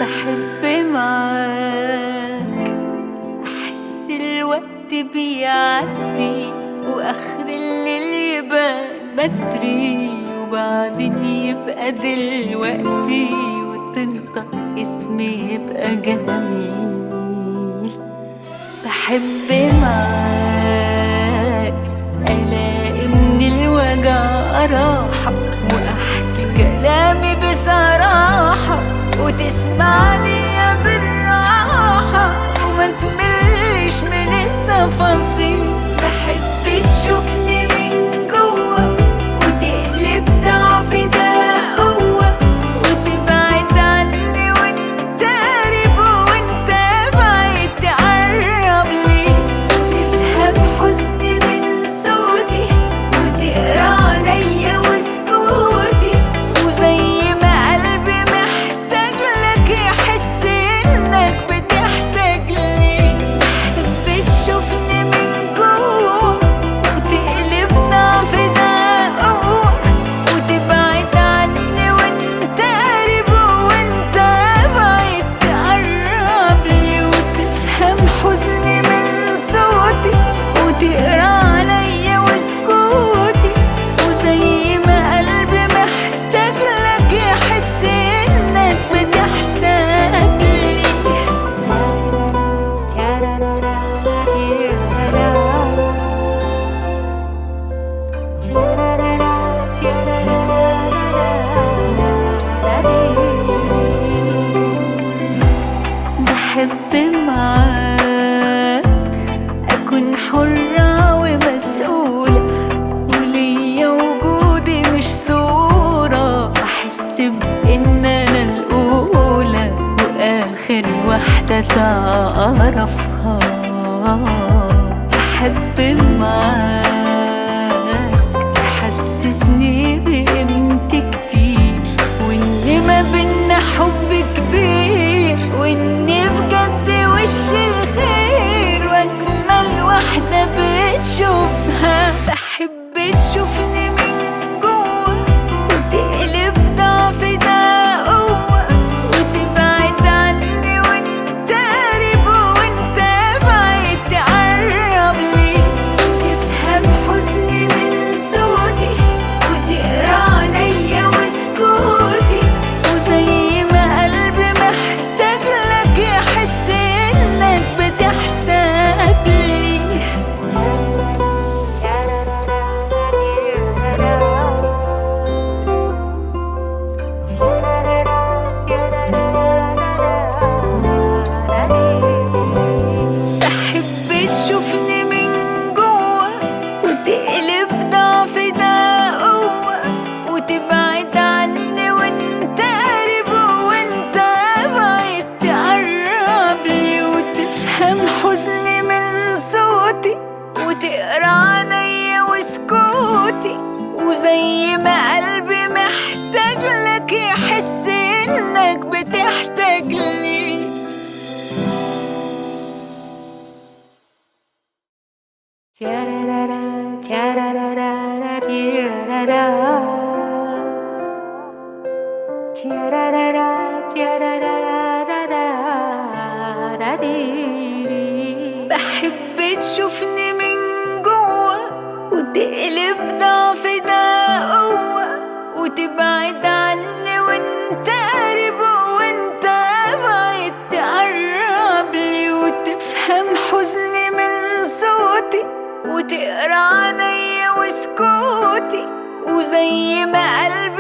بحب معاك، أحس الوقت بيعدي وآخر الليل يبان بدري، وبعدين يبقى دلوقتي وتنطق اسمي يبقى جميل. بحب معاك ألاقي من الوجع راحة، وأحكي كلامي بصراحة وتسمع لي بالراحة وما تملش من التفاصيل. بحب تشوفني من جوا وتقلب ضعفي ده قوة، وتبعد عني وانت قريب وانت بعيد تقرب لي، تفهم حزني من صوتي وتقرا عليا وسكوتي، وزي ما قلبي محتاج لك يحس انك بتحتاج لي. بحب تشوفني من جوا وتقلب ضعفي ده قوة، وتبعد عني وانت قريب وانت بعيد تقرب لي، وتفهم حزني من صوتي وتقرا عليا وسكوتي، وزي ما قلبي محتاج لك يحس انك بتحتاج لي. بحب معاك أكون حرة ومسؤولة، وليا وجودي مش صورة، أحس بإن أنا الأولى وآخر واحدة تعرفها. بحب معاك تحسسني بقيمتي كتير، وإن ما بينا حب كبير، وإني بجد وش الخير وأجمل واحدة بتشوفها. بحب تشوفني من جوا وتقلب ضعفي ده قوة، وتبعد عني وانت قريب وانت بعيد تقرب لي، تفهم حزني من صوتي وتقرا عليا وسكوتي، وزي ما قلبي محتاج لك يحس انك بتحتاج لي. بحب تشوفني من جوا وتقلب ضعفي ده قوة، وتبعد عني وانت قريب وانت بعيد تقرب لي، وتفهم حزني من صوتي وتقرا عليا وسكوتي، وزي ما قلبي محتاج لك يحس انك بتحتاج لي. تيارارارا تيارارارا تيارارارا تيارارارا تيارارارا ديري. بحب تشوفني من جوا وتقلب ضعفي ده قوة، وتبعد عني وانت قريب وانت بعيد تقرب لي، وتفهم حزني من صوتي وتقرا عليا وسكوتي، وزي ما قلبي